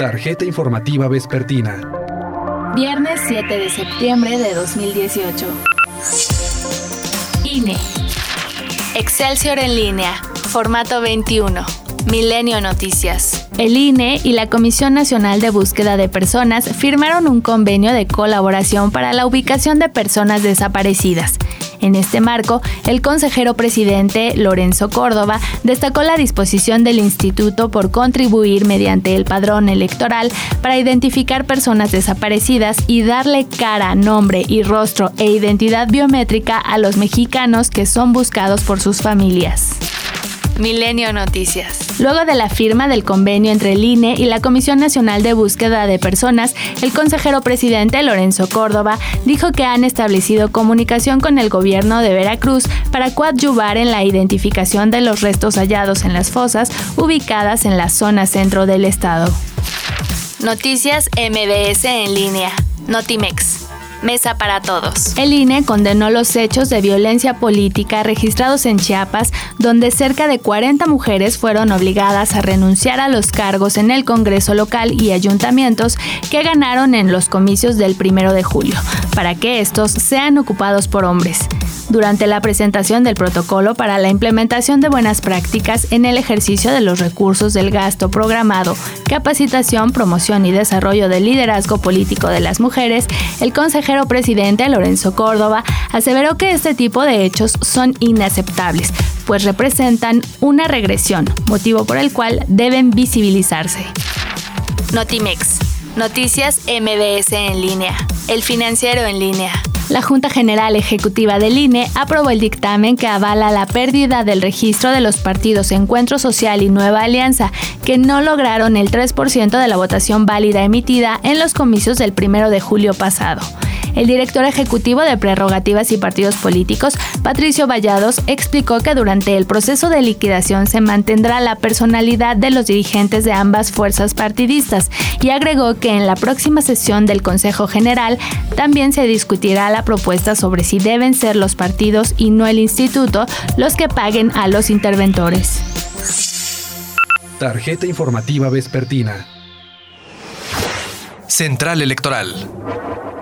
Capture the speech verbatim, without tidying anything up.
Tarjeta informativa vespertina. Viernes siete de septiembre de dos mil dieciocho. I N E. Excelsior en línea. Formato veintiuno. Milenio Noticias. El I N E y la Comisión Nacional de Búsqueda de Personas firmaron un convenio de colaboración para la ubicación de personas desaparecidas. En este marco, el consejero presidente Lorenzo Córdoba destacó la disposición del instituto por contribuir mediante el padrón electoral para identificar personas desaparecidas y darle cara, nombre y rostro e identidad biométrica a los mexicanos que son buscados por sus familias. Milenio Noticias. Luego de la firma del convenio entre el I N E y la Comisión Nacional de Búsqueda de Personas, el consejero presidente Lorenzo Córdoba dijo que han establecido comunicación con el gobierno de Veracruz para coadyuvar en la identificación de los restos hallados en las fosas ubicadas en la zona centro del estado. Noticias M B S en línea. Notimex. Mesa para todos. El I N E condenó los hechos de violencia política registrados en Chiapas, donde cerca de cuarenta mujeres fueron obligadas a renunciar a los cargos en el Congreso local y ayuntamientos que ganaron en los comicios del primero de julio, para que estos sean ocupados por hombres. Durante la presentación del protocolo para la implementación de buenas prácticas en el ejercicio de los recursos del gasto programado, capacitación, promoción y desarrollo del liderazgo político de las mujeres, el consejero presidente Lorenzo Córdoba aseveró que este tipo de hechos son inaceptables, pues representan una regresión, motivo por el cual deben visibilizarse. Notimex. Noticias M B S en línea. El Financiero en línea. La Junta General Ejecutiva del I N E aprobó el dictamen que avala la pérdida del registro de los partidos Encuentro Social y Nueva Alianza, que no lograron el tres por ciento de la votación válida emitida en los comicios del primero de julio pasado. El director ejecutivo de Prerrogativas y Partidos Políticos, Patricio Vallados, explicó que durante el proceso de liquidación se mantendrá la personalidad de los dirigentes de ambas fuerzas partidistas y agregó que en la próxima sesión del Consejo General también se discutirá la propuesta sobre si deben ser los partidos y no el instituto los que paguen a los interventores. Tarjeta informativa vespertina. Central Electoral.